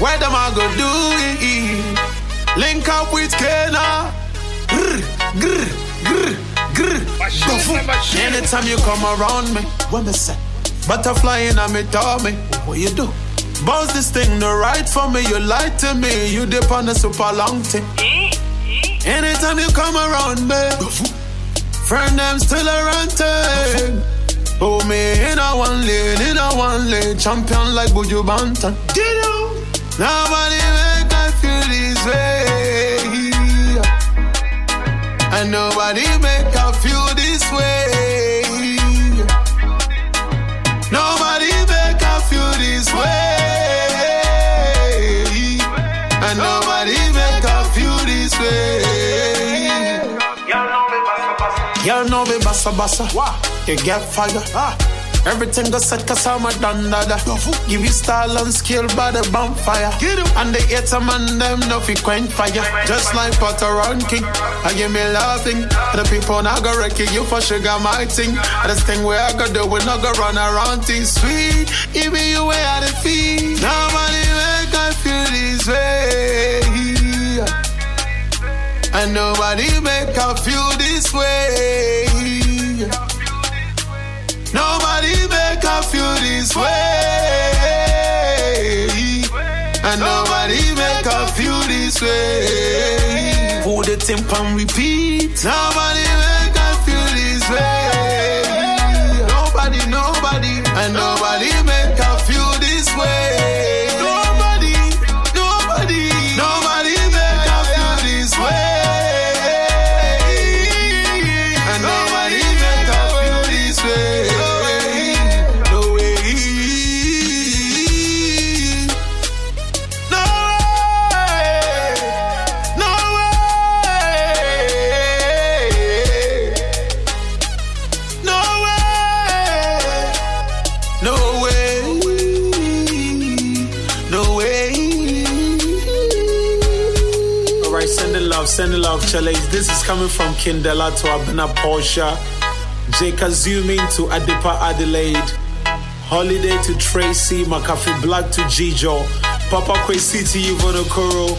Where them I go do it? Link up with Kena. Grr, grr, grr, grr. Anytime you come around me, what me say? Butterfly in a me tummy. What you do? Bounce this thing the right for me. You lie to me. You dip on the super long thing. Anytime you come around me, friend them still around thing. Oh me in a one lane, champion like Buju Banton. Nobody make I feel this way, and nobody make I feel this way. Nobody make I feel this way, and nobody make I feel this way. Y'all know me bassa bassa. You get fire. Everything go set cause I'm a dandada. Give you style and skill by the bonfire. And the hater man them no fi quench fire. Just like Potter ranking, I give me laughing. The people not go wrecking you for sugar my thing. This thing where I go do, we not go run around things sweet. Even you where I the feet. Nobody make I feel this way, and nobody make I feel this way. Nobody make I feel this way, and nobody make I feel this way. Put the temp and repeat. Nobody make I feel this way. Nobody, and nobody make I feel this way. Nobody make I feel this way. Sending love, Challenge. This is coming from Kindela to Abena Porsche, Jake zooming to Adipa Adelaide, Holiday to Tracy, McAfee Black to Gijo, Papa Kwesi to Yvonne Okoro,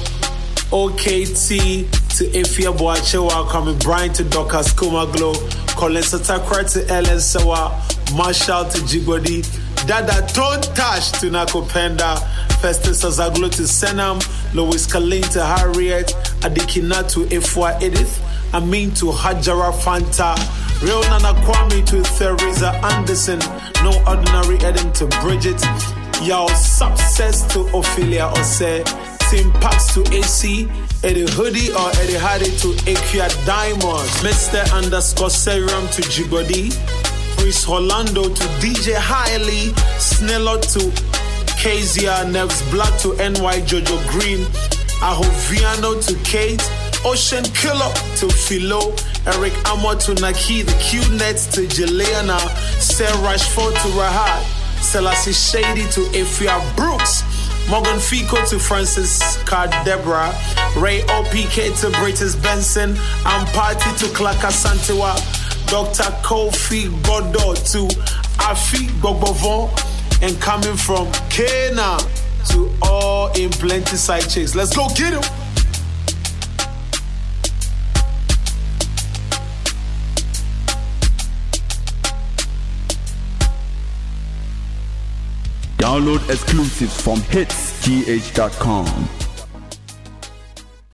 OKT to Efia Boachewa, coming Brian to Dokas Kumaglo, Colin Satakra to Ellen Sawa, Marshall to Jigodi, Dada Tontash to Nakopenda, Festus Azaglo to Senam, Louis Kalin to Harriet, Adikina to Efwa Edith, Amin to Hajara Fanta, Real Nana Kwame to Theresa Anderson, No Ordinary Eden to Bridget, Y'all Success to Ophelia Ose, Tim Pax to AC, Eddie Hoodie or Eddie Hardy to Akia Diamond, Mr. _ Serum to Jigodi, Chris Orlando to DJ Hiley, Snello to Kezia, Nevs Black to NY Jojo Green, Ahoviano to Kate, Ocean Killer to Philo, Eric Amo to Naki, the Q-Nets to Juliana, Sarah Rashford to Rahat, Selassie Shady to Efia Brooks, Morgan Fico to Francis Cardebra, Ray OPK to British Benson, Ampati to Klaka Santewa, Dr. Kofi Godo to Afi Bogbovon, and coming from Kena to all in plenty side chicks. Let's go get him. Download exclusives from hitsgh.com.